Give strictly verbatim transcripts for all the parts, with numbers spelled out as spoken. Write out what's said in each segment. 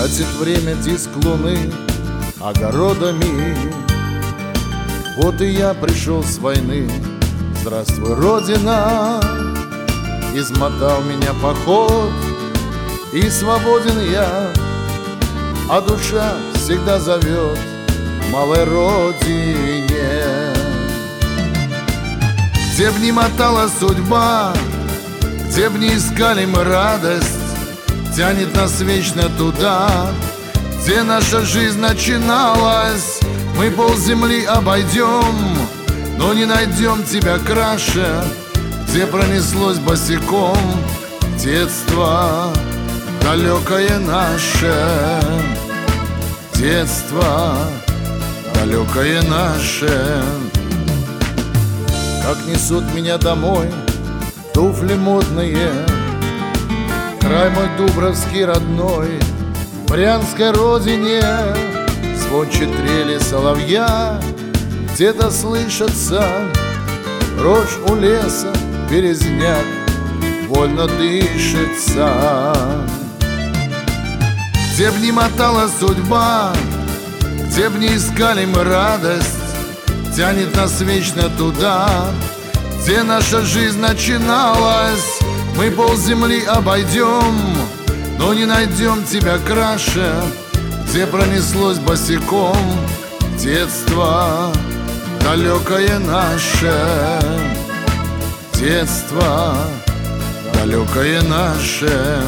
Гасит время диск луны огородами. Вот и я пришел с войны. Здравствуй, Родина. Измотал меня поход, и свободен я, а душа всегда зовет к малой родине. Где б ни мотала судьба, где б ни искали мы радость, тянет нас вечно туда, где наша жизнь начиналась. Мы полземли обойдем, но не найдем тебя краше, где пронеслось босиком детство далекое наше. Детство далекое наше. Как несут меня домой туфли модные, край мой дубровский родной, в Брянской родине. Звонче трели соловья, где-то слышится рожь у леса, березняк вольно дышится. Где б ни мотала судьба, где б ни искали мы радость, тянет нас вечно туда, где наша жизнь начиналась. Мы полземли обойдем, но не найдем тебя краше, где пронеслось босиком детство далекое наше. Детство далекое наше.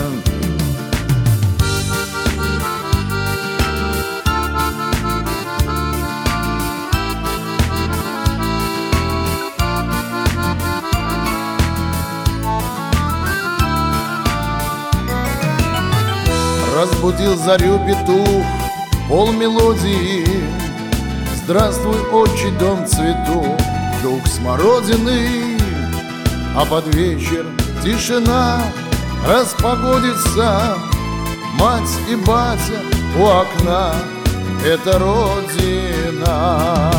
Разбудил зарю петух, пол мелодии. Здравствуй, отчий дом цвету, дух смородины. А под вечер тишина распогодится. Мать и батя у окна — это родина.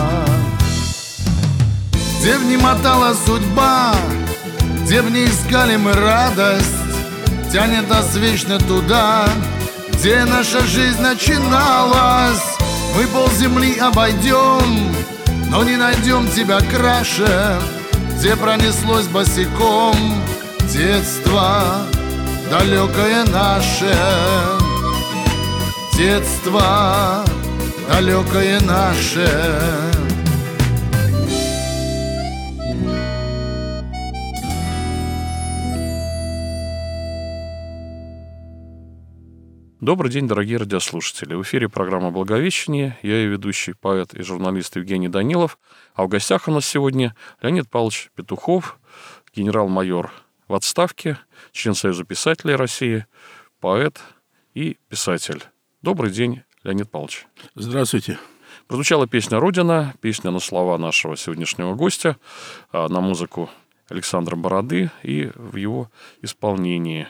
Где б ни мотала судьба, где б ни искали мы радость, тянет нас вечно туда, где наша жизнь начиналась. Мы полземли обойдем, но не найдем тебя краше, где пронеслось босиком детство далекое наше. Детство далекое наше. Добрый день, дорогие радиослушатели. В эфире программа «Благовещение». Я ее ведущий, поэт и журналист Евгений Данилов. А в гостях у нас сегодня Леонид Павлович Петухов, генерал-майор в отставке, член Союза писателей России, поэт и писатель. Добрый день, Леонид Павлович. Здравствуйте. Прозвучала песня «Родина», песня на слова нашего сегодняшнего гостя, на музыку Александра Бороды и в его исполнении.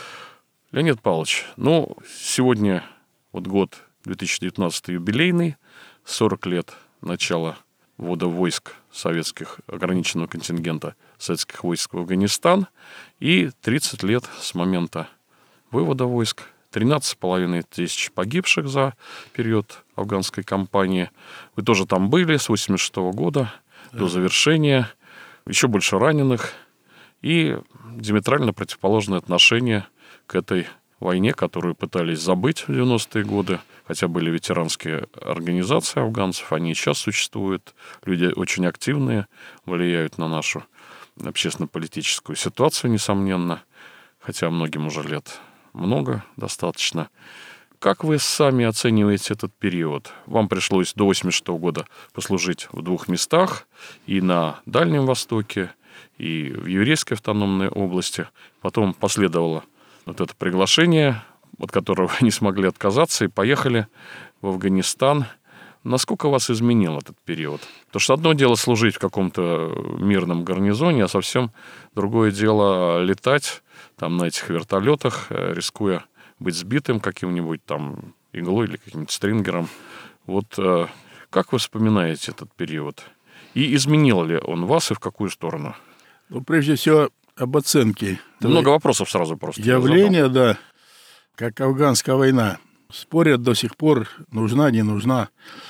Леонид Павлович, ну, сегодня вот год две тысячи девятнадцатый юбилейный, сорок лет начала ввода войск советских, ограниченного контингента советских войск в Афганистан, и тридцать лет с момента вывода войск, тринадцать с половиной тысяч погибших за период афганской кампании. Вы тоже там были с восемьдесят шестого года до завершения, еще больше раненых и диаметрально противоположное отношение к этой войне, которую пытались забыть в девяностые годы, хотя были ветеранские организации афганцев, они и сейчас существуют, люди очень активные, влияют на нашу общественно-политическую ситуацию, несомненно, хотя многим уже лет много достаточно. Как вы сами оцениваете этот период? Вам пришлось до восемьдесят шестого года послужить в двух местах, и на Дальнем Востоке, и в Еврейской автономной области. Потом последовало вот это приглашение, от которого вы не смогли отказаться, и поехали в Афганистан. Насколько вас изменил этот период? Потому что одно дело служить в каком-то мирном гарнизоне, а совсем другое дело летать там на этих вертолетах, рискуя быть сбитым каким-нибудь там иглой или каким-нибудь стрингером. Вот как вы вспоминаете этот период? И изменил ли он вас и в какую сторону? Ну, прежде всего, об оценке. Много вопросов сразу просто. Явление, да, как афганская война спорят до сих пор, нужна, не нужна.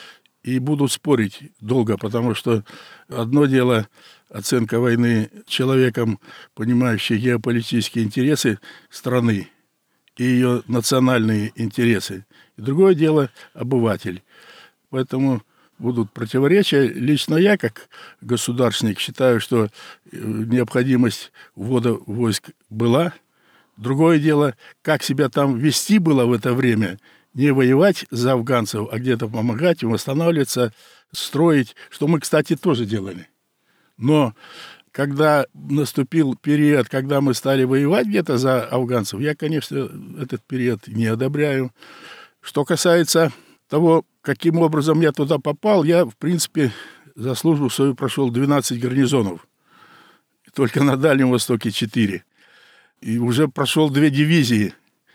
И будут спорить долго, потому что одно дело оценка войны человеком, понимающим геополитические интересы страны и ее национальные интересы. И другое дело обыватель. Поэтому будут противоречия. Лично я, как государственник, считаю, что необходимость ввода войск была. Другое дело, как себя там вести было в это время. Не воевать за афганцев, а где-то помогать им восстанавливаться, строить, что мы, кстати, тоже делали. Но когда наступил период, когда мы стали воевать где-то за афганцев, я, конечно, этот период не одобряю. Что касается того, каким образом я туда попал, я, в принципе, за службу свою прошел двенадцать гарнизонов. Только на Дальнем Востоке четыре. И уже прошел две дивизии.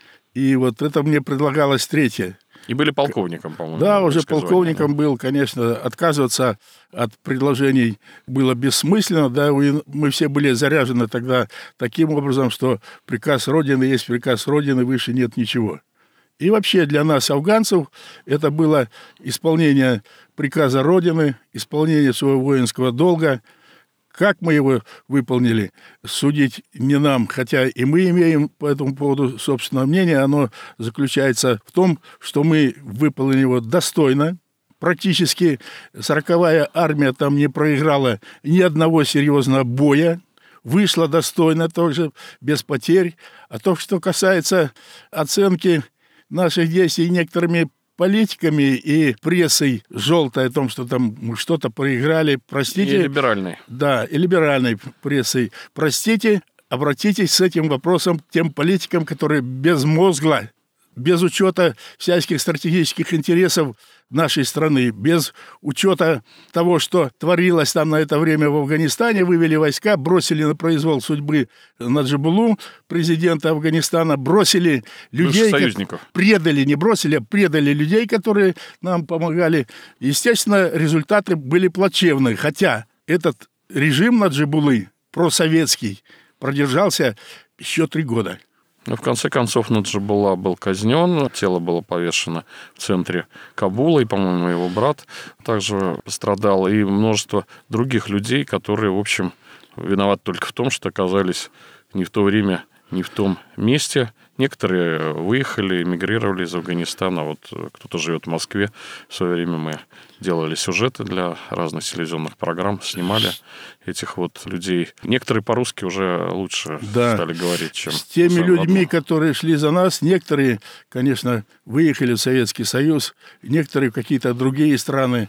И вот это мне предлагалось третье. И были полковником, по-моему. Да, уже полковником звание, да? был, конечно. Отказываться от предложений было бессмысленно. Да, мы все были заряжены тогда таким образом, что приказ Родины есть приказ Родины, выше нет ничего. И вообще для нас, афганцев, это было исполнение приказа Родины, исполнение своего воинского долга. Как мы его выполнили, судить не нам, хотя и мы имеем по этому поводу собственное мнение. Оно заключается в том, что мы выполнили его достойно. Практически сороковая армия там не проиграла ни одного серьезного боя. Вышла достойно, тоже без потерь. А то, что касается оценки наших действий некоторыми политиками и прессой желтой о том, что там мы что-то проиграли, простите. И либеральной. Да, и либеральной прессой. Простите, обратитесь с этим вопросом к тем политикам, которые безмозгло, без учета всяких стратегических интересов нашей страны, без учета того, что творилось там на это время в Афганистане, вывели войска, бросили на произвол судьбы Наджибуллу, президента Афганистана, бросили людей, союзников. Предали, не бросили, а предали людей, которые нам помогали. Естественно, результаты были плачевные, хотя этот режим Наджибуллы, просоветский, продержался еще три года. Но в конце концов Наджибулла был казнен, тело было повешено в центре Кабула, и, по-моему, его брат также пострадал, и множество других людей, которые, в общем, виноваты только в том, что оказались не в то время, не в том месте. Некоторые выехали, эмигрировали из Афганистана. Вот кто-то живет в Москве. В свое время мы делали сюжеты для разных телевизионных программ, снимали этих вот людей. Некоторые по-русски уже лучше да. стали говорить, чем... С теми людьми, которые шли за нас, некоторые, конечно, выехали в Советский Союз, некоторые в какие-то другие страны.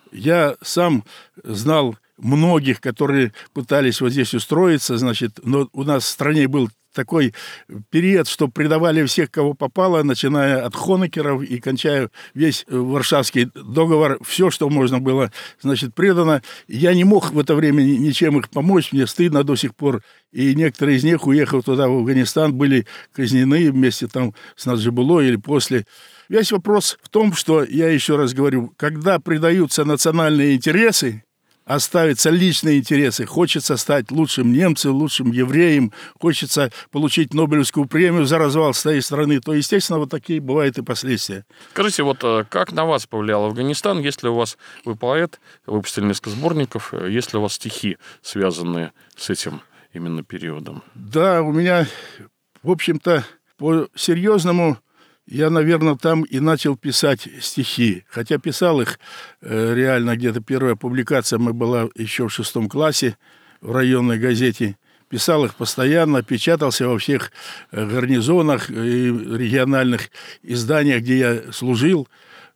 Я сам знал многих, которые пытались вот здесь устроиться, значит, но у нас в стране был такой период, что предавали всех, кого попало, начиная от Хонекеров и кончая весь Варшавский договор, все, что можно было, значит, предано. Я не мог в это время ничем их помочь, мне стыдно до сих пор. И некоторые из них, уехав туда, в Афганистан, были казнены вместе там с Наджибуллой или после. Весь вопрос в том, что, я еще раз говорю, когда предаются национальные интересы, оставятся личные интересы. Хочется стать лучшим немцем, лучшим евреем, хочется получить Нобелевскую премию за развал своей страны, то, естественно, вот такие бывают и последствия. Скажите, вот как на вас повлиял Афганистан? Есть ли у вас, вы поэт, выпустили несколько сборников, есть ли у вас стихи, связанные с этим именно периодом? Да, у меня, в общем-то, по-серьезному я, наверное, там и начал писать стихи. Хотя писал их э, реально где-то первая публикация моя была еще в шестом классе в районной газете. Писал их постоянно, печатался во всех э, гарнизонах и региональных изданиях, где я служил.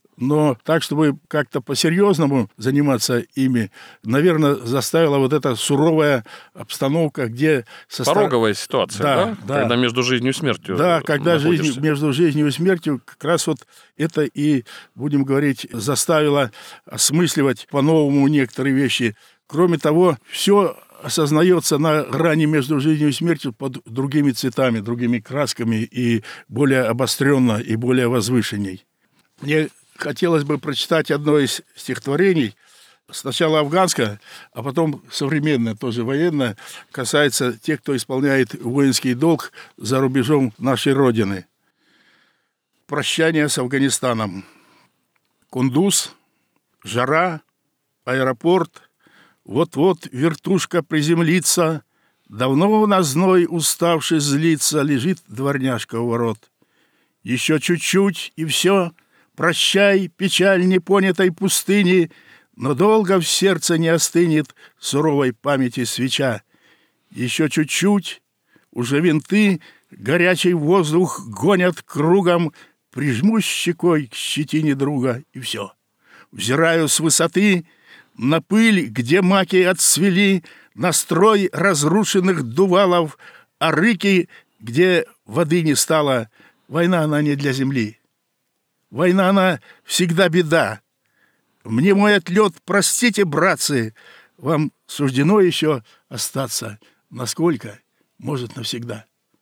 Но так, чтобы как-то по-серьезному заниматься ими, наверное, заставила вот эта суровая обстановка, где... Состав... Пороговая ситуация, да, да? да? Когда между жизнью и смертью Да, когда жизнь, между жизнью и смертью, как раз вот это и, будем говорить, заставило осмысливать по-новому некоторые вещи. Кроме того, все осознается на грани между жизнью и смертью под другими цветами, другими красками и более обостренно, и более возвышенней. Мне хотелось бы прочитать одно из стихотворений, сначала афганское, а потом современное, тоже военное, касается тех, кто исполняет воинский долг за рубежом нашей Родины. прощание с Афганистаном. Кундуз, жара, аэропорт, вот-вот вертушка приземлится, давно на зной уставший злиться лежит дворняжка у ворот. Еще чуть-чуть, и все, прощай, печаль непонятой пустыни, но долго в сердце не остынет суровой памяти свеча. Еще чуть-чуть, уже винты горячий воздух гонят кругом, прижму щекой к щетине друга, и все. Взираю с высоты на пыль, где маки отцвели, на строй разрушенных дувалов, а рыки, где воды не стало. Война, она не для земли. Война, она всегда беда. Мне мой отлет, простите, братцы, вам суждено еще остаться. Насколько? Может, навсегда.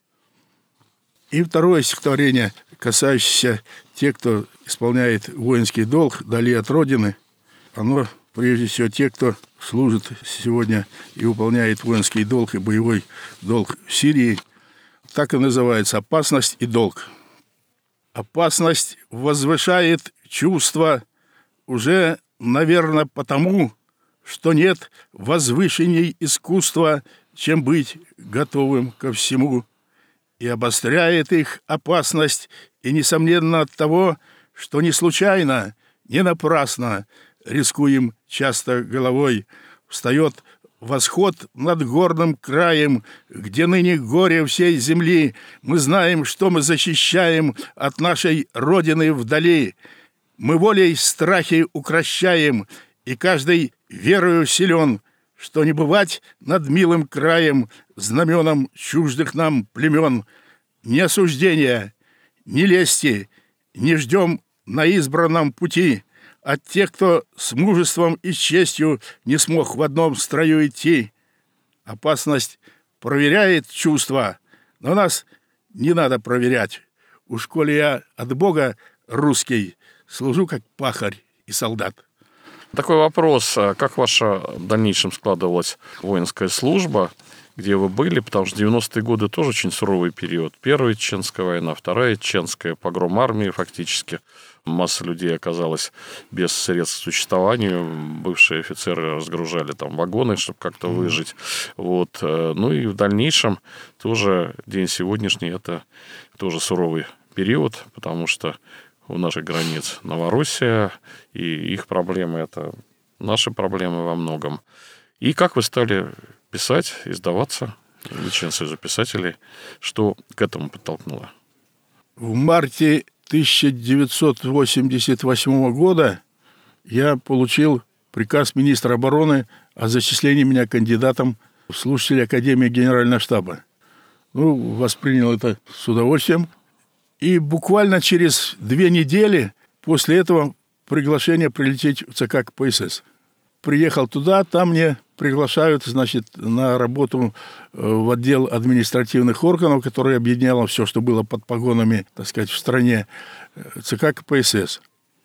И второе стихотворение, касающееся тех, кто исполняет воинский долг вдали от Родины, оно, прежде всего, те, кто служит сегодня и выполняет воинский долг и боевой долг в Сирии, так и называется «Опасность и долг». Опасность возвышает чувство уже, наверное, потому, что нет возвышенней искусства, чем быть готовым ко всему, и обостряет их опасность, и, несомненно, от того, что не случайно, не напрасно, рискуем часто головой, встает восход над горным краем, где ныне горе всей земли. Мы знаем, что мы защищаем от нашей Родины вдали. Мы волей страхи укрощаем, и каждый верою силен, что не бывать над милым краем знаменом чуждых нам племен. Ни осуждения, ни лести не ждем на избранном пути от тех, кто с мужеством и честью не смог в одном строю идти. Опасность проверяет чувства, но нас не надо проверять. Уж коли я от Бога русский, служу как пахарь и солдат. Такой вопрос. Как ваша в дальнейшем складывалась воинская служба, где вы были? Потому что девяностые годы тоже очень суровый период. Первая Чеченская война, вторая Чеченская, погром армии фактически. Масса людей оказалась без средств к существованию. Бывшие офицеры разгружали там вагоны, чтобы как-то выжить. Вот. Ну и в дальнейшем тоже день сегодняшний – это тоже суровый период, потому что у наших границ Новороссия, и их проблемы – это наши проблемы во многом. И как вы стали писать, издаваться, член Союза писателей, что к этому подтолкнуло? В марте тысяча девятьсот восемьдесят восьмого года я получил приказ министра обороны о зачислении меня кандидатом в слушателя Академии Генерального штаба. Ну, воспринял это с удовольствием. И буквально через две недели после этого приглашение прилететь в ЦК КПСС. Приехал туда, там мне приглашают, значит, на работу в отдел административных органов, который объединял все, что было под погонами, так сказать, в стране, ЦК КПСС.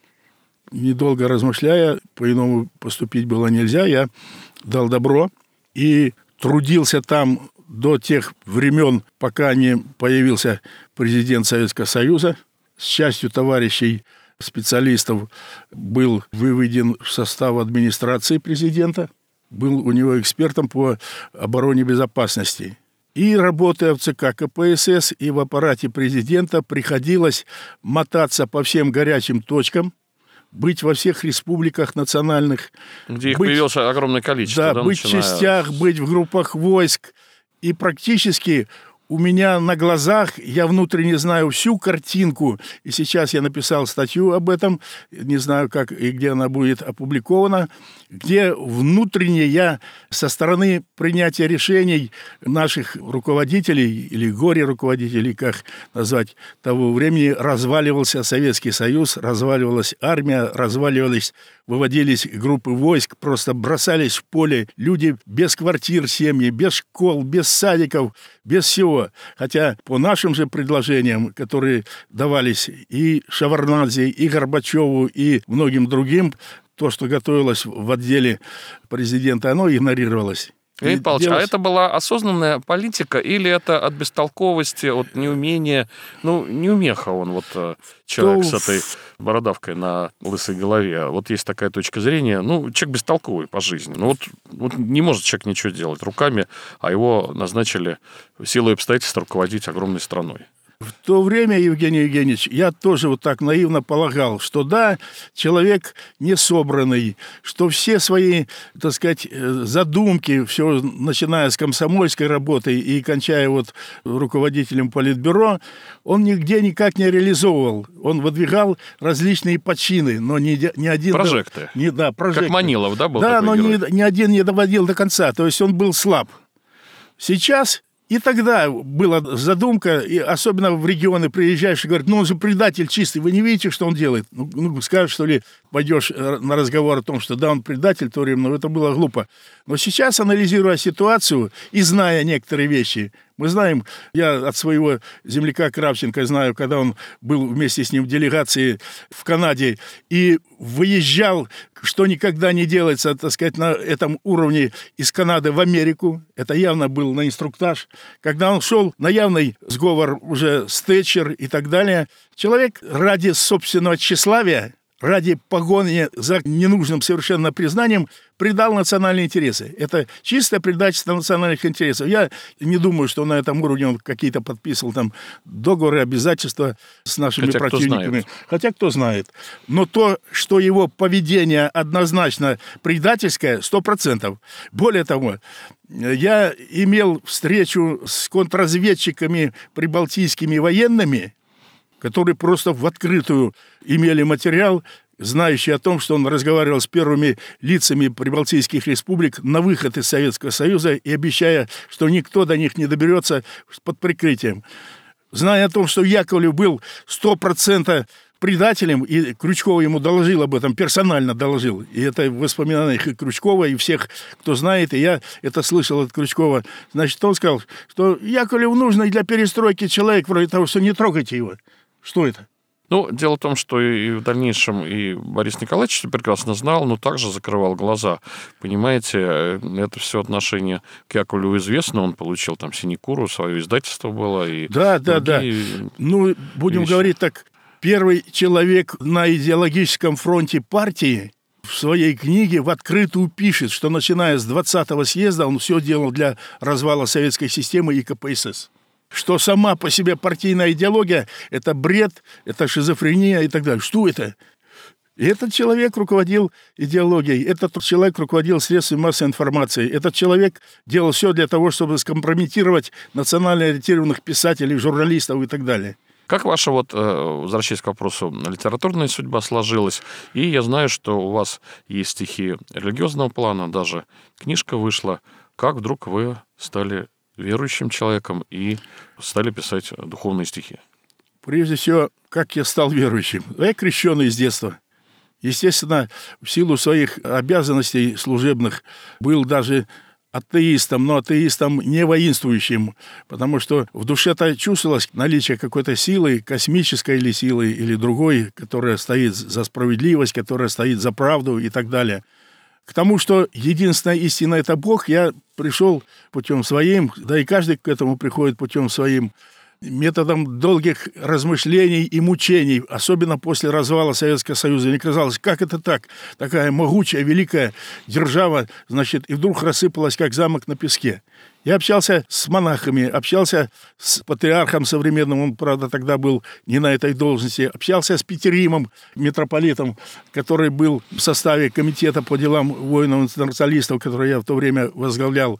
Недолго размышляя, по-иному поступить было нельзя, я дал добро и трудился там до тех времен, пока не появился президент Советского Союза. С частью товарищей специалистов был выведен в состав администрации президента, был у него экспертом по обороне безопасности. И, работая в ЦК КПСС и в аппарате президента, приходилось мотаться по всем горячим точкам, быть во всех республиках национальных. Где их быть, появилось огромное количество. Да, да, быть начиная... в частях, быть в группах войск. И практически у меня на глазах, я внутренне знаю всю картинку, и сейчас я написал статью об этом, не знаю, как и где она будет опубликована, где внутренне я со стороны принятия решений наших руководителей, или горе-руководителей, как назвать, того времени, разваливался Советский Союз, разваливалась армия, разваливались, выводились группы войск, просто бросались в поле люди без квартир, семьи, без школ, без садиков, без всего. Хотя по нашим же предложениям, которые давались и Шеварднадзе, и Горбачеву, и многим другим, то, что готовилось в отделе президента, оно игнорировалось. Леонид Павлович, делать... а это была осознанная политика или это от бестолковости, от неумения? Ну, неумеха он, вот человек То... с этой бородавкой на лысой голове. Вот есть такая точка зрения. Ну, человек бестолковый по жизни. Ну, вот, вот не может человек ничего делать руками, а его назначили силой обстоятельств руководить огромной страной. В то время, Евгений Евгеньевич, я тоже вот так наивно полагал, что да, человек не собранный, что все свои, так сказать, задумки, все, начиная с комсомольской работы и кончая вот руководителем политбюро, он нигде никак не реализовывал. Он выдвигал различные почины, но ни, ни один... Прожекты. Не, да, прожекты. Как Манилов, да, был Да, такой но герой? ни, ни один не доводил до конца, то есть он был слаб. Сейчас... И тогда была задумка, и особенно в регионы приезжаешь и говорят, ну он же предатель чистый, вы не видите, что он делает? Ну, ну скажешь, что ли, пойдешь на разговор о том, что да, он предатель в то время, но это было глупо. Но сейчас, анализируя ситуацию и зная некоторые вещи, мы знаем, я от своего земляка Кравченко знаю, когда он был вместе с ним в делегации в Канаде и выезжал, что никогда не делается, так сказать, на этом уровне из Канады в Америку. Это явно был на инструктаж. Когда он шел на явный сговор уже с Тэтчер и так далее, человек ради собственного тщеславия, ради погони за ненужным совершенно признанием предал национальные интересы. Это чистое предательство национальных интересов. Я не думаю, что на этом уровне он какие-то подписывал там договоры, обязательства с нашими Хотя противниками. Кто Хотя кто знает. Но то, что его поведение однозначно предательское, сто процентов. Более того, я имел встречу с контрразведчиками прибалтийскими военными, которые просто в открытую имели материал, знающий о том, что он разговаривал с первыми лицами прибалтийских республик на выход из Советского Союза и обещая, что никто до них не доберется под прикрытием. Зная о том, что Яковлев был сто процентов предателем, и Крючкова ему доложил об этом, персонально доложил. И это в воспоминаниях и Крючкова, и всех, кто знает, и я это слышал от Крючкова. Значит, он сказал, что Яковлеву нужный для перестройки человек, вроде того, что не трогайте его. Что это? Ну, дело в том, что и в дальнейшем и Борис Николаевич это прекрасно знал, но также закрывал глаза. Понимаете, это все отношение к Яковлеву известно. Он получил там синекуру, свое издательство было. И да, да, да. Ну, будем вещи. говорить так, первый человек на идеологическом фронте партии в своей книге в открытую пишет, что начиная с двадцатого съезда он все делал для развала советской системы и ка пэ эс эс. Что сама по себе партийная идеология – это бред, это шизофрения и так далее. Что это? И этот человек руководил идеологией, этот человек руководил средствами массовой информации, этот человек делал все для того, чтобы скомпрометировать национально ориентированных писателей, журналистов и так далее. Как ваша, вот, возвращаясь к вопросу, литературная судьба сложилась? И я знаю, что у вас есть стихи религиозного плана, даже книжка вышла. Как вдруг вы стали верующим человеком и стали писать духовные стихи? Прежде всего, как я стал верующим? Я крещеный с детства. Естественно, в силу своих обязанностей служебных был даже атеистом, но атеистом не воинствующим, потому что в душе-то чувствовалось наличие какой-то силы, космической или силы, или другой, которая стоит за справедливость, которая стоит за правду и так далее. К тому, что единственная истина – это Бог, я пришел путем своим, да и каждый к этому приходит путем своим, методом долгих размышлений и мучений, особенно после развала Советского Союза. Мне казалось, как это так? Такая могучая, великая держава, значит, и вдруг рассыпалась, как замок на песке. Я общался с монахами, общался с патриархом современным, он, правда, тогда был не на этой должности, общался с Петеримом, митрополитом, который был в составе комитета по делам воинов-интернационалистов, который я в то время возглавлял.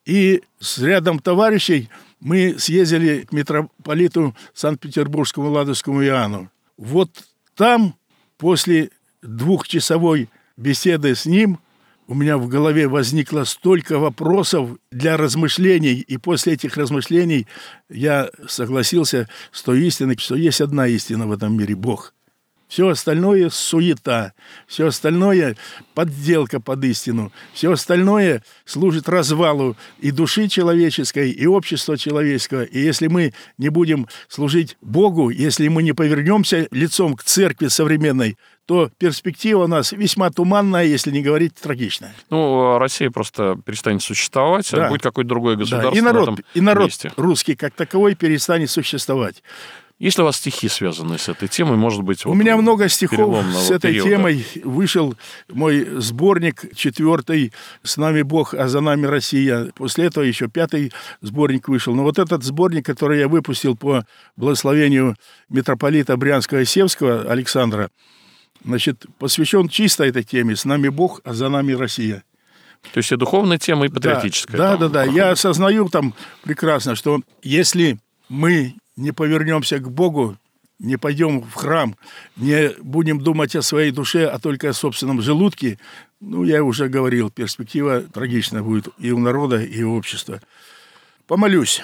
И с рядом товарищей мы съездили к митрополиту Санкт-Петербургскому Ладожскому Иоанну. Вот там, после двухчасовой беседы с ним, у меня в голове возникло столько вопросов для размышлений, и после этих размышлений я согласился с той истиной, что есть одна истина в этом мире – Бог. Все остальное суета, все остальное подделка под истину, все остальное служит развалу и души человеческой, и общества человеческого. И если мы не будем служить Богу, если мы не повернемся лицом к церкви современной, то перспектива у нас весьма туманная, если не говорить трагичная. Ну, Россия просто перестанет существовать, да. будет какое-то другое государство. Да. И народ, в этом и народ месте. русский как таковой перестанет существовать. Есть ли у вас стихи, связанные с этой темой? Может быть, у вот меня много стихов с этой периода. темой. Вышел мой сборник четвертый «С нами Бог, а за нами Россия». После этого еще пятый сборник вышел. Но вот этот сборник, который я выпустил по благословению митрополита Брянского и Севского Александра, значит, посвящен чисто этой теме «С нами Бог, а за нами Россия». То есть и духовная тема, и патриотическая. Да, там да, да. проходит. Я осознаю там прекрасно, что если мы не повернемся к Богу, не пойдем в храм, не будем думать о своей душе, а только о собственном желудке, ну, я уже говорил, перспектива трагичная будет и у народа, и у общества. Помолюсь.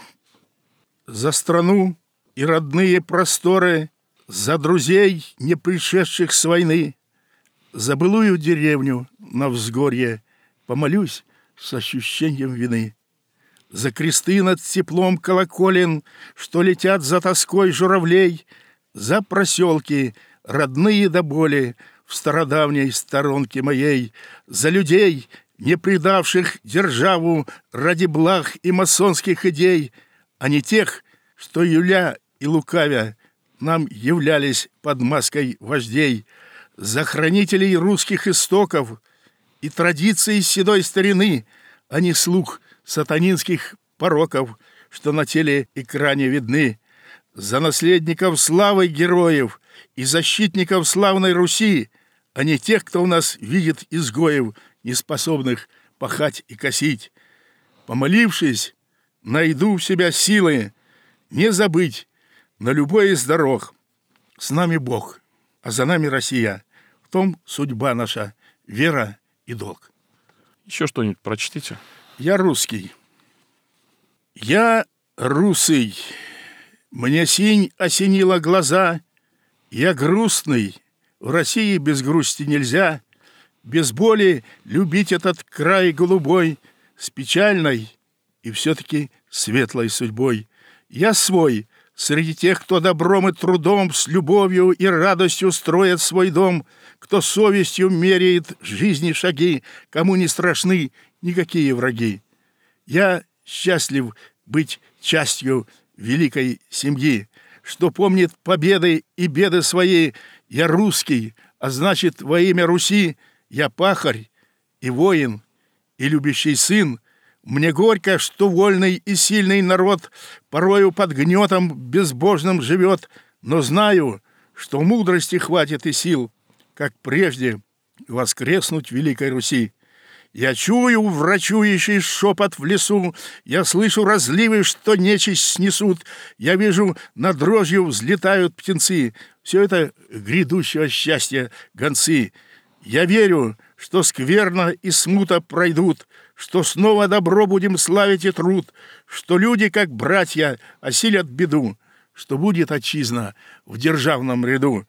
За страну и родные просторы, за друзей, не пришедших с войны, за былую деревню на взгорье помолюсь с ощущением вины. За кресты над теплом колоколен, что летят за тоской журавлей, за проселки, родные до боли, в стародавней сторонке моей, за людей, не предавших державу ради благ и масонских идей, а не тех, что юля и лукавя нам являлись под маской вождей, за хранителей русских истоков и традиций седой старины, а не слуг сатанинских пороков, что на телеэкране видны, за наследников славы героев и защитников славной Руси, а не тех, кто у нас видит изгоев, неспособных пахать и косить. Помолившись, найду в себя силы не забыть на любой из дорог. С нами Бог, а за нами Россия. В том судьба наша, вера и долг. Еще что-нибудь прочтите. Я русский. Я русый. Мне синь осенила глаза. Я грустный. В России без грусти нельзя. Без боли любить этот край голубой, с печальной и все-таки светлой судьбой. Я свой среди тех, кто добром и трудом, с любовью и радостью строит свой дом, кто совестью меряет жизни шаги, кому не страшны никакие враги. Я счастлив быть частью великой семьи, что помнит победы и беды свои. Я русский, а значит, во имя Руси я пахарь и воин, и любящий сын. Мне горько, что вольный и сильный народ порою под гнетом безбожным живет, но знаю, что мудрости хватит и сил, как прежде воскреснуть великой Руси. Я чую врачующий шепот в лесу, я слышу разливы, что нечисть снесут, я вижу, над дрожью взлетают птенцы. Все это грядущего счастья гонцы. Я верю, что скверно и смута пройдут, что снова добро будем славить и труд, что люди, как братья, осилят беду, что будет отчизна в державном ряду.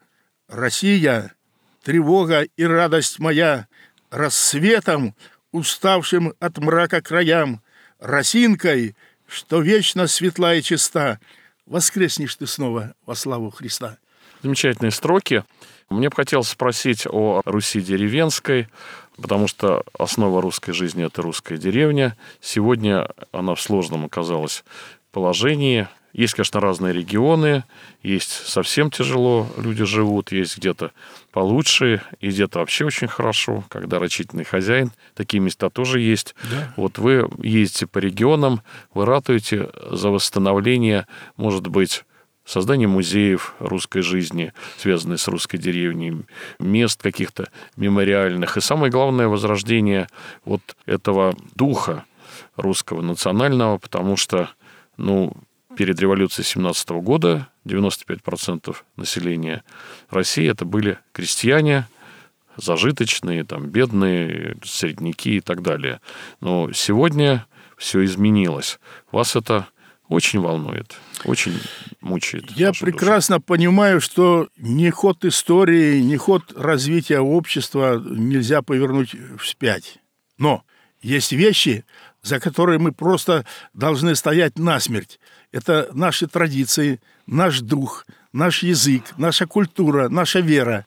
Россия, тревога и радость моя, рассветом, уставшим от мрака краям, росинкой, что вечно светла и чиста, воскреснешь ты снова во славу Христа. Замечательные строки. Мне бы хотелось спросить о Руси деревенской, потому что основа русской жизни – это русская деревня. Сегодня она в сложном оказалась положении. Есть, конечно, разные регионы, есть совсем тяжело люди живут, есть где-то получше, и где-то вообще очень хорошо, когда рачительный хозяин. Такие места тоже есть. Да. Вот вы ездите по регионам, вы ратуете за восстановление, может быть, создание музеев русской жизни, связанных с русской деревней, мест каких-то мемориальных. И самое главное, возрождение вот этого духа русского национального, потому что, ну, перед революцией семнадцатого года девяносто пять процентов населения России это были крестьяне, зажиточные, там, бедные, средняки и так далее. Но сегодня все изменилось. Вас это очень волнует, очень мучает. Я прекрасно душу. понимаю, что ни ход истории, ни ход развития общества нельзя повернуть вспять. Но есть вещи, за которые мы просто должны стоять насмерть. Это наши традиции, наш дух, наш язык, наша культура, наша вера.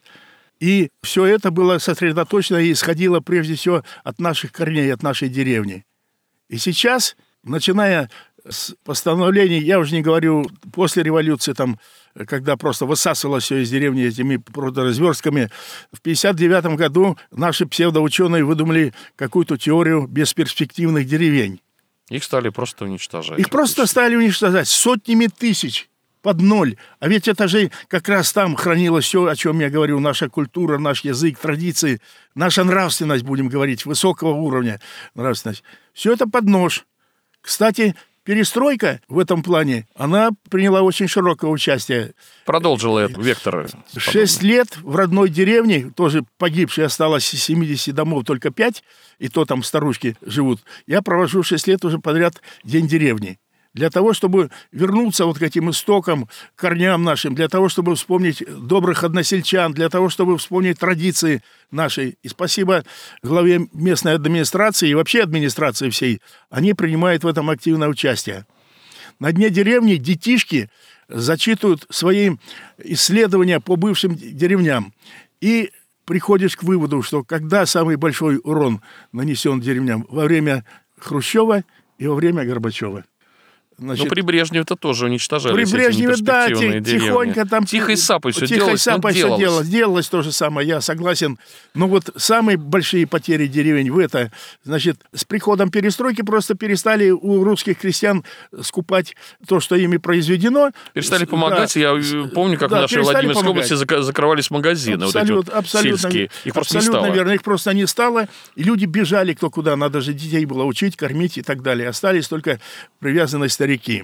И все это было сосредоточено и исходило прежде всего от наших корней, от нашей деревни. И сейчас, начиная с постановлений, я уже не говорю после революции, там, когда просто высасывалось все из деревни этими продразверстками, в пятьдесят девятом году наши псевдоученые выдумали какую-то теорию бесперспективных деревень. Их стали просто уничтожать. Их просто стали уничтожать сотнями тысяч под ноль. А ведь это же как раз там хранилось все, о чем я говорю, наша культура, наш язык, традиции, наша нравственность, будем говорить, высокого уровня нравственность. Все это под нож. Кстати, перестройка в этом плане, она приняла очень широкое участие. Продолжила этот вектор. Шесть лет в родной деревне, тоже погибшей осталось из семидесяти домов только пять, и то там старушки живут. Я провожу шесть лет уже подряд День деревни. Для того, чтобы вернуться вот к этим истокам, к корням нашим, для того, чтобы вспомнить добрых односельчан, для того, чтобы вспомнить традиции нашей. И спасибо главе местной администрации и вообще администрации всей, они принимают в этом активное участие. На дне деревни детишки зачитывают свои исследования по бывшим деревням. И приходишь к выводу, что когда самый большой урон нанесен деревням? Во время Хрущева и во время Горбачева. Значит, ну, при Брежневе это тоже уничтожали. При Брежневе, да, тихонько там... Тихой сапой все тихой делалось, сапой все делалось. делалось. Делалось то же самое, я согласен. Но вот самые большие потери деревень в это, значит, с приходом перестройки просто перестали у русских крестьян скупать то, что ими произведено. Перестали помогать. Да. Я помню, как да, в нашей Владимирской помогать. области закрывались магазины, абсолют, вот эти вот абсолютно, сельские. Их просто не стало. Наверное, их просто не стало. И люди бежали кто куда. Надо же детей было учить, кормить и так далее. Остались только привязанные старики.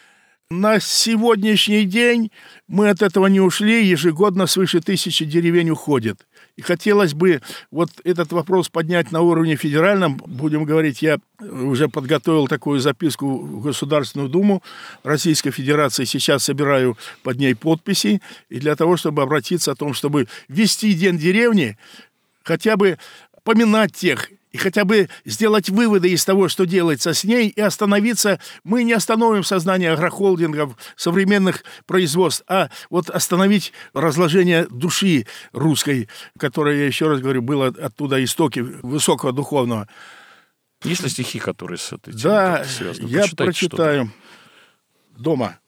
На сегодняшний день мы от этого не ушли, ежегодно свыше тысячи деревень уходит. И хотелось бы вот этот вопрос поднять на уровне федеральном. Будем говорить, я уже подготовил такую записку в Государственную Думу Российской Федерации. Сейчас собираю под ней подписи. И для того, чтобы обратиться о том, чтобы ввести День деревни, хотя бы поминать тех, и хотя бы сделать выводы из того, что делается с ней, и остановиться. Мы не остановим создание агрохолдингов, современных производств, а вот остановить разложение души русской, которая, я еще раз говорю, было оттуда истоки высокого духовного. Есть ли стихи, которые с этой темой да, связаны? Я прочитаю. Что-то. Дома.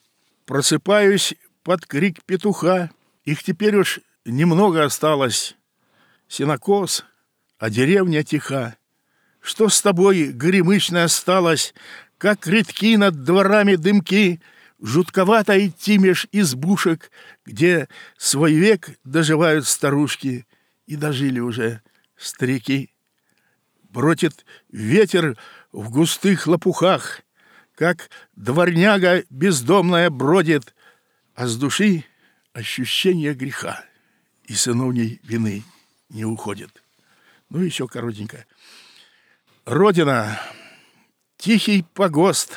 Просыпаюсь под крик петуха. Их теперь уж немного осталось. Сенокос, а деревня тиха. Что с тобой, горемычно, осталось, как редки над дворами дымки, жутковато идти меж избушек, где свой век доживают старушки, и дожили уже старики. Бродит ветер в густых лопухах, как дворняга бездомная бродит, а с души ощущение греха, и сыновней вины не уходит. Ну, еще коротенько. Родина, тихий погост,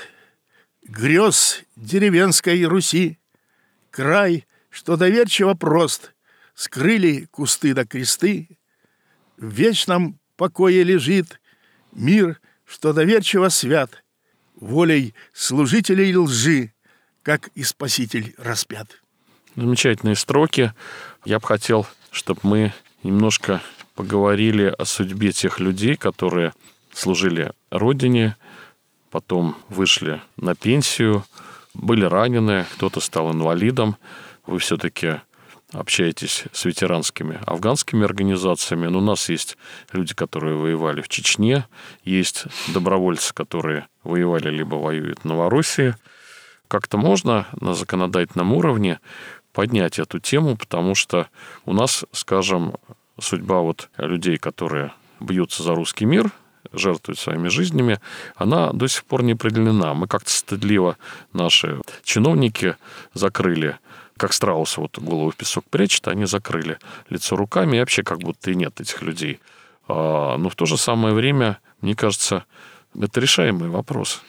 грез деревенской Руси, край, что доверчиво прост, скрыли кусты да кресты, в вечном покое лежит мир, что доверчиво свят, волей служителей лжи, как и Спаситель распят. Замечательные строки. Я бы хотел, чтобы мы немножко поговорили о судьбе тех людей, которые служили Родине, потом вышли на пенсию, были ранены, кто-то стал инвалидом. Вы все-таки общаетесь с ветеранскими афганскими организациями. Но у нас есть люди, которые воевали в Чечне, есть добровольцы, которые воевали либо воюют в Новороссии. Как-то можно на законодательном уровне поднять эту тему, потому что у нас, скажем, судьба вот людей, которые бьются за русский мир, жертвуют своими жизнями, она до сих пор не определена. Мы как-то стыдливо, наши чиновники закрыли, как страус вот голову в песок прячет, они закрыли лицо руками, и вообще как будто и нет этих людей. Но в то же самое время, мне кажется, это решаемый вопрос.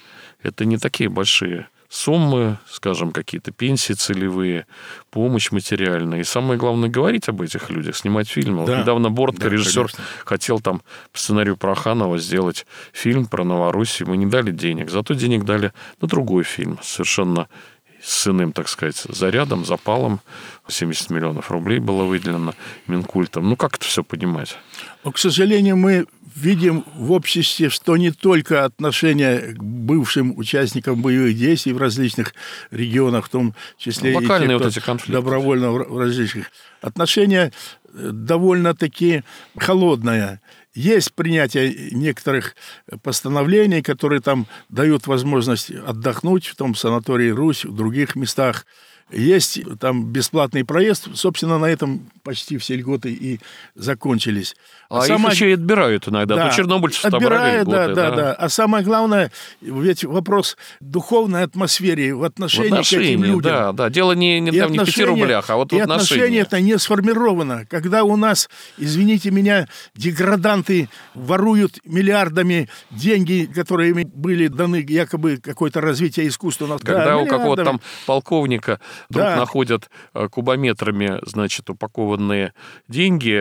это не такие большие суммы, скажем, какие-то пенсии целевые, помощь материальная. И самое главное, говорить об этих людях, снимать фильмы. Да. Вот недавно Бортко, да, режиссер, конечно, хотел там по сценарию Проханова сделать фильм про Новороссию. Мы не дали денег, зато денег дали на другой фильм, совершенно с иным, так сказать, зарядом, запалом. семьдесят миллионов рублей было выделено Минкультом. Ну, как это все понимать? Но, к сожалению, мы видим в обществе, что не только отношение к бывшим участникам боевых действий в различных регионах, в том числе локальные и те, вот эти конфликты, добровольно в различных, отношение довольно-таки холодное. Есть принятие некоторых постановлений, которые там дают возможность отдохнуть в том санатории «Русь», в других местах. Есть там бесплатный проезд. Собственно, на этом почти все льготы и закончились. А, а сама... их еще и отбирают иногда. Да, то чернобыльцев отобрали льготы. Да, да, да, да. А самое главное, ведь вопрос духовной атмосфере в отношении, в отношении к этим людям. Да, да. Дело не, не, там, не в пяти рублях, а вот в и отношении. отношение это не сформировано. Когда у нас, извините меня, деграданты воруют миллиардами деньги, которые им были даны якобы какое-то развитие искусства. Когда да, у какого-то там полковника вдруг да. находят кубометрами, значит, упакованные деньги,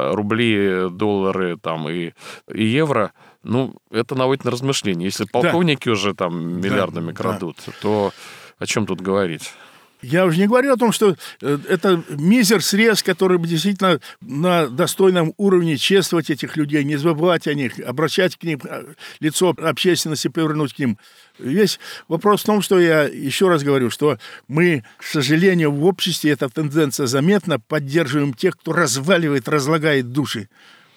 рубли, доллары там, и, и евро, ну, это наводит на размышления. Если полковники да. уже там миллиардами да, крадут, да. то о чем тут говорить? Я уже не говорю о том, что это мизер, срез, который бы действительно на достойном уровне чествовать этих людей, не забывать о них, обращать к ним лицо общественности, повернуть к ним. Весь вопрос в том, что я еще раз говорю, что мы, к сожалению, в обществе, эта тенденция заметна, поддерживаем тех, кто разваливает, разлагает души.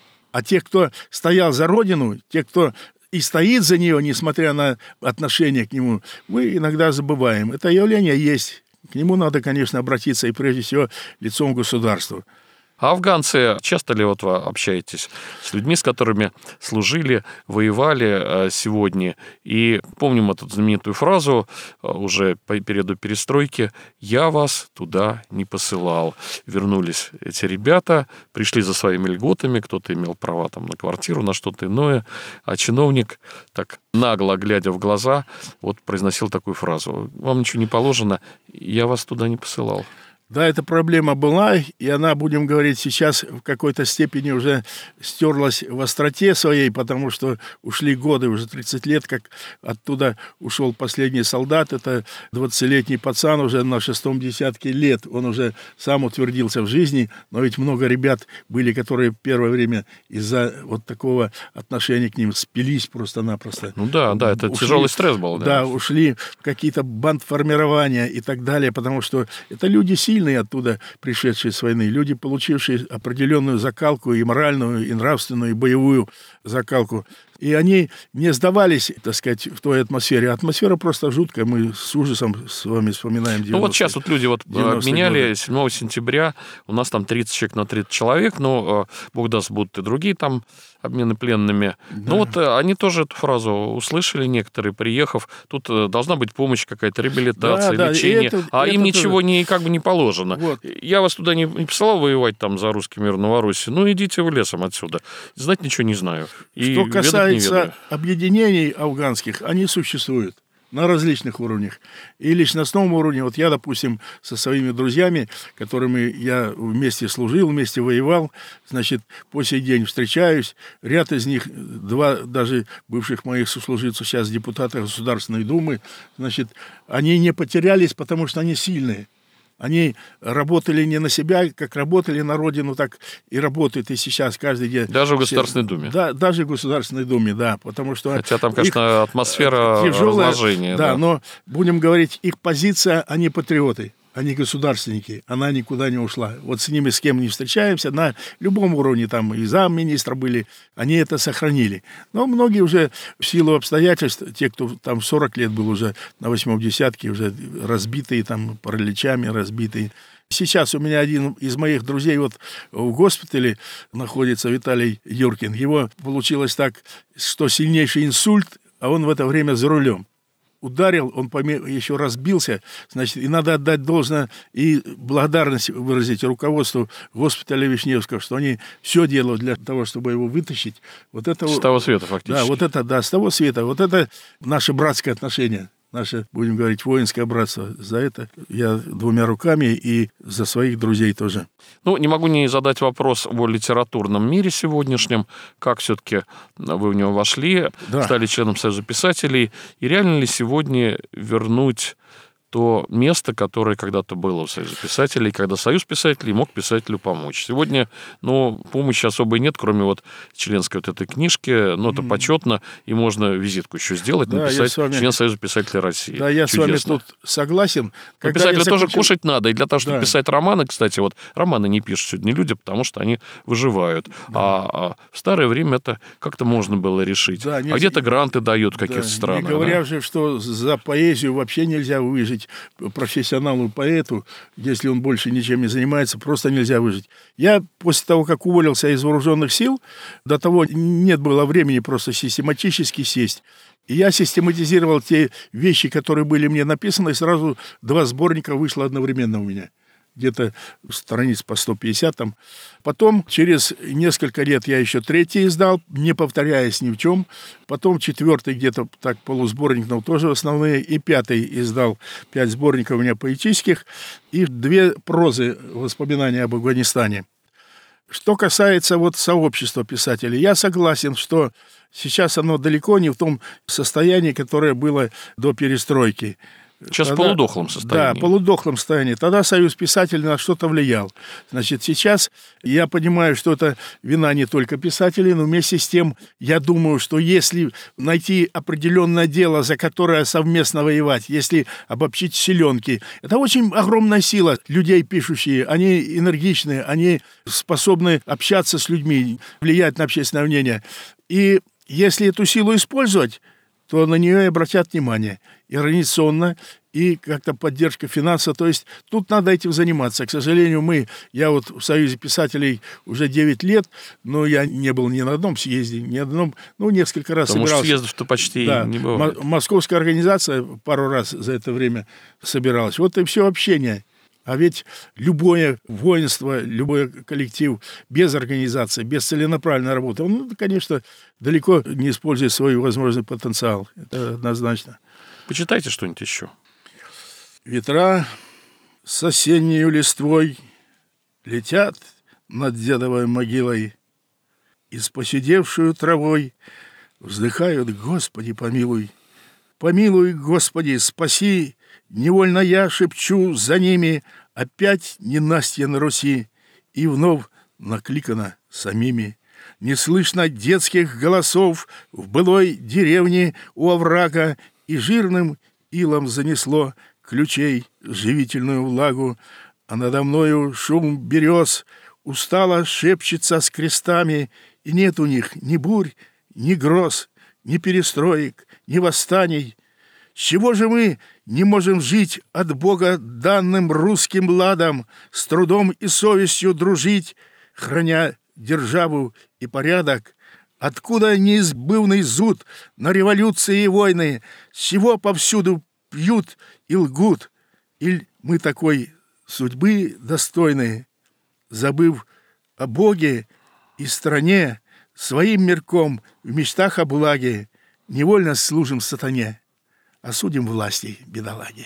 А тех, кто стоял за Родину, тех, кто и стоит за нее, несмотря на отношение к нему, мы иногда забываем. Это явление есть. К нему надо, конечно, обратиться и, прежде всего, лицом к государству. А афганцы, часто ли вот вы общаетесь с людьми, с которыми служили, воевали сегодня? И помним эту знаменитую фразу уже по периоду перестройки: «Я вас туда не посылал». Вернулись эти ребята, пришли за своими льготами, кто-то имел права там на квартиру, на что-то иное, а чиновник, так нагло глядя в глаза, вот произносил такую фразу: «Вам ничего не положено, я вас туда не посылал». Да, эта проблема была, и она, будем говорить, сейчас в какой-то степени уже стерлась в остроте своей, потому что ушли годы, уже тридцать лет, как оттуда ушел последний солдат. Это двадцатилетний пацан уже на шестом десятке лет. Он уже сам утвердился в жизни, но ведь много ребят были, которые первое время из-за вот такого отношения к ним спились просто-напросто. Ну да, да, это ушли, тяжелый стресс был. Да. Да, ушли в какие-то бандформирования и так далее, потому что это люди сильные, оттуда пришедшие с войны, люди, получившие определенную закалку и моральную, и нравственную, и боевую закалку. И они не сдавались, так сказать, в той атмосфере. Атмосфера просто жуткая. Мы с ужасом с вами вспоминаем девяностые. Ну вот сейчас вот люди вот обменяли годы. седьмого сентября, у нас там тридцать человек на тридцать человек, но, бог даст, будут и другие там обмены пленными. Да. Ну вот они тоже эту фразу услышали, некоторые, приехав. Тут должна быть помощь какая-то, реабилитация, да, лечение, да, это, а это им тоже ничего не, как бы не положено. Вот. Я вас туда не, не посылал воевать там за русский мир в Новороссии, ну идите вы лесом отсюда. Знать ничего не знаю. И что касается объединений афганских, они существуют на различных уровнях. И личностном уровне, вот я, допустим, со своими друзьями, которыми я вместе служил, вместе воевал, значит, по сей день встречаюсь. Ряд из них, два даже бывших моих сослуживцев, сейчас депутаты Государственной Думы, значит, они не потерялись, потому что они сильные. Они работали не на себя, как работали на Родину, так и работают и сейчас каждый день. Даже в Государственной Думе? Да, даже в Государственной Думе, да. Потому что хотя там, конечно, атмосфера тяжелая, разложения. Да, да, но, будем говорить, их позиция, они патриоты, они государственники, она никуда не ушла. Вот с ними с кем не встречаемся, на любом уровне, там и замминистра были, они это сохранили. Но многие уже в силу обстоятельств, те, кто там сорок лет был уже на восьмом десятке, уже разбитые там параличами, разбитые. Сейчас у меня один из моих друзей вот в госпитале находится, Виталий Юркин. Его получилось так, что сильнейший инсульт, а он в это время за рулем. ударил, он еще разбился, значит, и надо отдать должное и благодарность выразить руководству госпиталя Вишневского, что они все делают для того, чтобы его вытащить. Вот это, с того света, фактически. Да, вот это, да, с того света. Вот это наше братское отношение. Наше, будем говорить, воинское братство. За это я двумя руками и за своих друзей тоже. Ну, не могу не задать вопрос о литературном мире сегодняшнем. Как все-таки вы в него вошли, да. стали членом Союза писателей. И реально ли сегодня вернуть то место, которое когда-то было в Союзе писателей, когда Союз писателей мог писателю помочь. Сегодня, ну, помощи особой нет, кроме вот членской вот этой книжки, но это mm-hmm. почетно, и можно визитку еще сделать, да, написать вами... член Союза писателей России. Да, я Чудесно. с вами тут согласен. Но писателю закончил... тоже кушать надо, и для того, чтобы да. писать романы, кстати, вот романы не пишут сегодня люди, потому что они выживают. Да. А, а в старое время это как-то можно было решить. Да, не... А где-то гранты дают в каких-то да, странах. Не говоря да? же, что за поэзию вообще нельзя выжить. Профессионалу поэту, если он больше ничем не занимается, просто нельзя выжить. Я после того, как уволился из вооруженных сил, до того нет было времени просто систематически сесть. И я систематизировал те вещи, которые были мне написаны, и сразу два сборника вышло одновременно у меня. Где-то страниц по сто пятьдесят там. Потом, через несколько лет я еще третий издал, не повторяясь ни в чем. Потом четвертый где-то так полусборник, но тоже основные. И пятый издал пять сборников у меня поэтических. И две прозы, воспоминания об Афганистане. Что касается вот сообщества писателей, я согласен, что сейчас оно далеко не в том состоянии, которое было до перестройки. Сейчас Тогда, в полудохлом состоянии. Да, в полудохлом состоянии. Тогда Союз писателей на что-то влиял. Значит, сейчас я понимаю, что это вина не только писателей, но вместе с тем я думаю, что если найти определенное дело, за которое совместно воевать, если обобщить силенки, это очень огромная сила. Людей пишущие, они энергичные, они способны общаться с людьми, влиять на общественное мнение. И если эту силу использовать, то на нее и обратят внимание. И организационно, и как-то поддержка финансовая. То есть тут надо этим заниматься. К сожалению, мы, я вот в Союзе писателей уже девять лет, но я не был ни на одном съезде, ни на одном, ну, несколько раз Потому собирался. Потому что съездов-то почти да. не бывает. М- московская организация пару раз за это время собиралась. Вот и все общение. А ведь любое воинство, любой коллектив без организации, без целенаправленной работы, он, конечно, далеко не использует свой возможный потенциал. Это однозначно. Почитайте что-нибудь еще. Ветра с осеннею листвой летят над дедовой могилой, и с поседевшую травой вздыхают: Господи, помилуй. Помилуй, Господи, спаси. Невольно я шепчу за ними: опять ненастье на Руси, и вновь накликано самими. Не слышно детских голосов в былой деревне у оврага, и жирным илом занесло ключей живительную влагу, а надо мною шум берез устало шепчется с крестами, и нет у них ни бурь, ни гроз, ни перестроек, ни восстаний. С чего же мы не можем жить от Бога данным русским ладом, с трудом и совестью дружить, храня державу и порядок? Откуда неизбывный зуд на революции и войны? С чего повсюду пьют и лгут? Иль мы такой судьбы достойны, забыв о Боге и стране, своим мирком в мечтах о благе, невольно служим сатане, осудим власти бедолаги.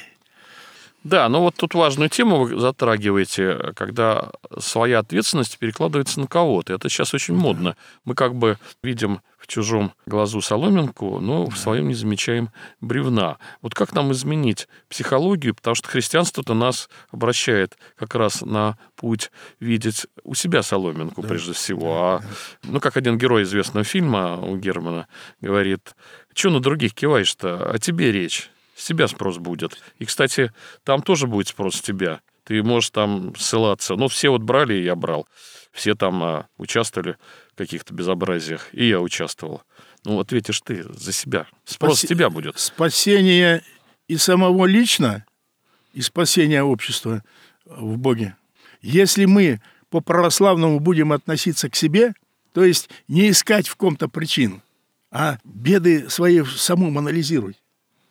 Да, но вот тут важную тему вы затрагиваете, когда своя ответственность перекладывается на кого-то. Это сейчас очень модно. Мы как бы видим в чужом глазу соломинку, но в своем не замечаем бревна. Вот как нам изменить психологию, потому что христианство-то нас обращает как раз на путь видеть у себя соломинку, да, прежде всего. А, ну, как один герой известного фильма у Германа говорит: «Чего на других киваешь-то? О тебе речь. С тебя спрос будет». И, кстати, там тоже будет спрос с тебя. Ты можешь там ссылаться. Ну, все вот брали, и я брал. Все там а, участвовали в каких-то безобразиях, и я участвовал. Ну, ответишь ты за себя. Спрос Спаси... с тебя будет. Спасение и самого лично, и спасение общества в Боге. Если мы по-православному будем относиться к себе, то есть не искать в ком-то причин, а беды свои самому анализировать.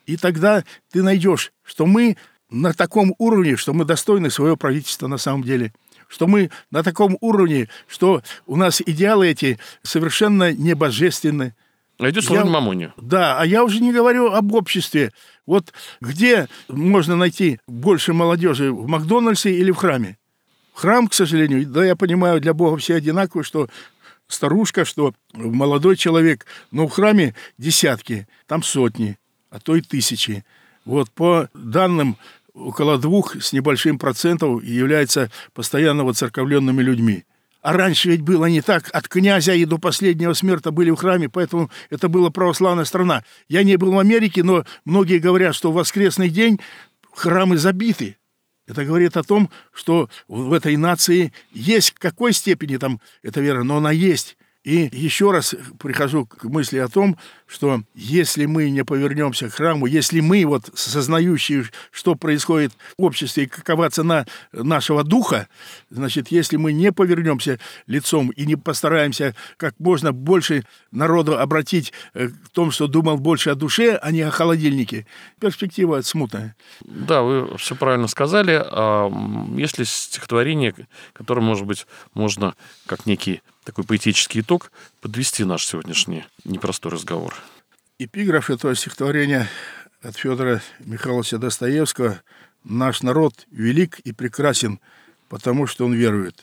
И тогда ты найдешь, что мы на таком уровне, что мы достойны своего правительства на самом деле, что мы на таком уровне, что у нас идеалы эти совершенно не божественны. А идет слово мамоне. Да, а я уже не говорю об обществе. Вот где можно найти больше молодежи, в Макдональдсе или в храме? Храм, к сожалению, да, я понимаю, для Бога все одинаковы, что старушка, что молодой человек, но в храме десятки, там сотни, а то и тысячи. Вот по данным, около двух с небольшим процентов являются постоянно воцерковленными людьми. А раньше ведь было не так. От князя и до последнего смерти были в храме, поэтому это была православная страна. Я не был в Америке, но многие говорят, что в воскресный день храмы забиты. Это говорит о том, что в этой нации есть в какой степени там эта вера, но она есть. И еще раз прихожу к мысли о том, что если мы не повернемся к храму, если мы, вот сознающие, что происходит в обществе, и какова цена нашего духа, значит, если мы не повернемся лицом и не постараемся как можно больше народу обратить к тому, что думал больше о душе, а не о холодильнике, перспектива смутная. Да, вы все правильно сказали. А есть ли стихотворение, которое, может быть, можно как некий такой поэтический итог подвести наш сегодняшний непростой разговор? Эпиграф этого стихотворения от Федора Михайловича Достоевского: «Наш народ велик и прекрасен, потому что он верует».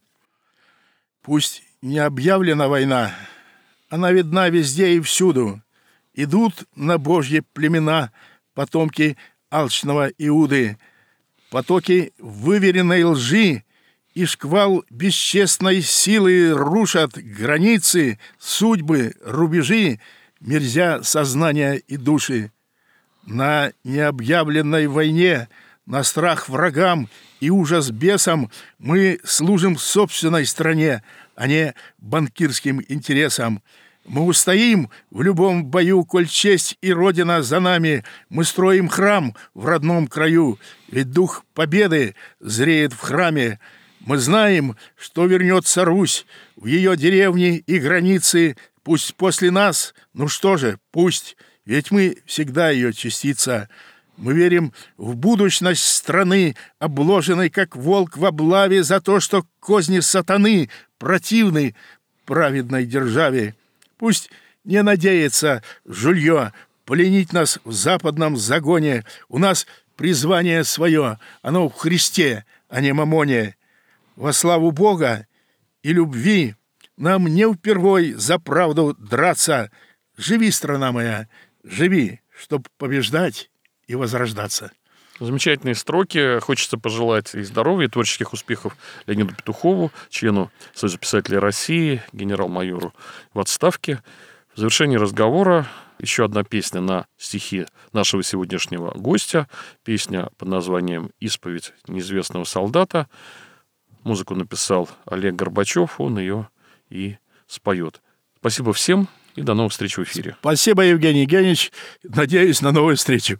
Пусть не объявлена война, она видна везде и всюду. Идут на Божьи племена потомки алчного Иуды, потоки выверенной лжи и шквал бесчестной силы рушат границы, судьбы, рубежи, мерзя сознания и души. На необъявленной войне, на страх врагам и ужас бесам мы служим собственной стране, а не банкирским интересам. Мы устоим в любом бою, коль честь и Родина за нами. Мы строим храм в родном краю, ведь дух победы зреет в храме. Мы знаем, что вернется Русь в ее деревни и границы. Пусть после нас, ну что же, пусть, ведь мы всегда ее частица. Мы верим в будущность страны, обложенной, как волк в облаве, за то, что козни сатаны противны праведной державе. Пусть не надеется жулье пленить нас в западном загоне. У нас призвание свое, оно в Христе, а не мамоне. Во славу Бога и любви нам не впервой за правду драться. Живи, страна моя, живи, чтоб побеждать и возрождаться. Замечательные строки. Хочется пожелать и здоровья, и творческих успехов Леониду Петухову, члену Союза писателей России, генерал-майору в отставке. В завершении разговора еще одна песня на стихи нашего сегодняшнего гостя. Песня под названием «Исповедь неизвестного солдата». Музыку написал Олег Горбачев, он ее и споет. Спасибо всем и до новых встреч в эфире. Спасибо, Евгений Евгеньевич. Надеюсь на новую встречу.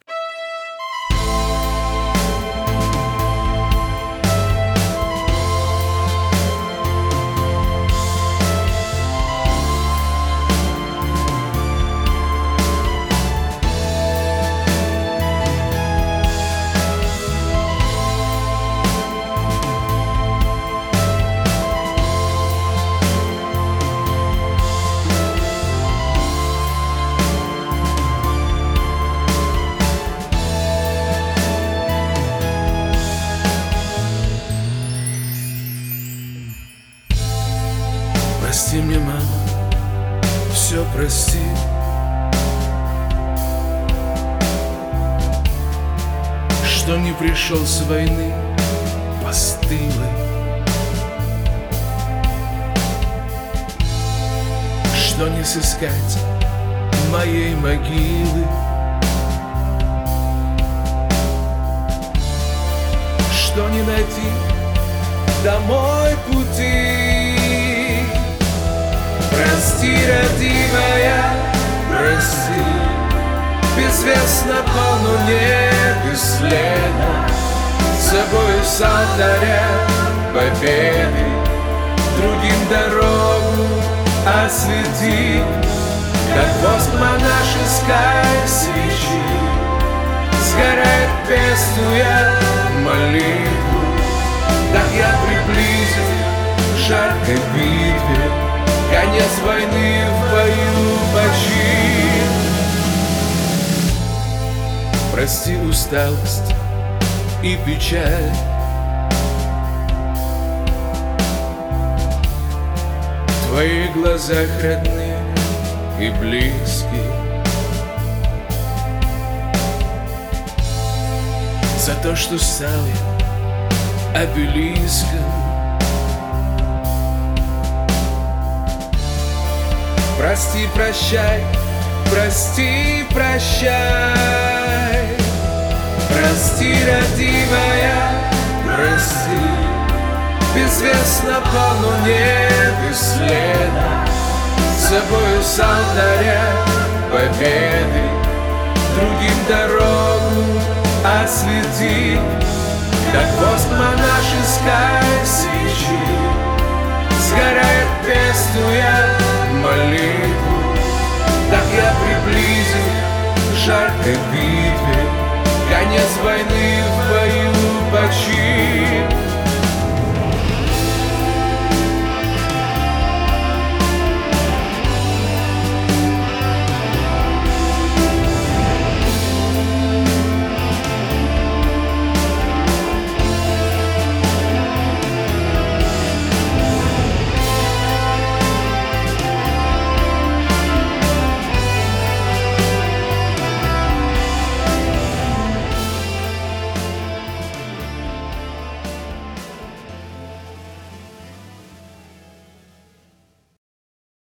Прости мне, мама, все прости. Что не пришел с войны постылый, что не сыскать моей могилы, что не найти домой пути. Прости, родимая, прости, безвестно полнуне бесследно, собой с алтаря победы другим дорогу освети, как воск монашеской свечи. сгорает, пестуя молитву. Так я приблизил к жаркой битве, конец войны в бою почин. Прости усталость и печаль, в твоих глазах родные и близкие, за то, что стал я обелиском. Прости, прощай, прости, прощай. Прости, родимая, прости. Безвестно по луне бесследно, с собою с алтаря победы другим дорогу освети, как воск монашеской свечи сгорает, пестуя молитву. Так я приблизил к жаркой битве, конец войны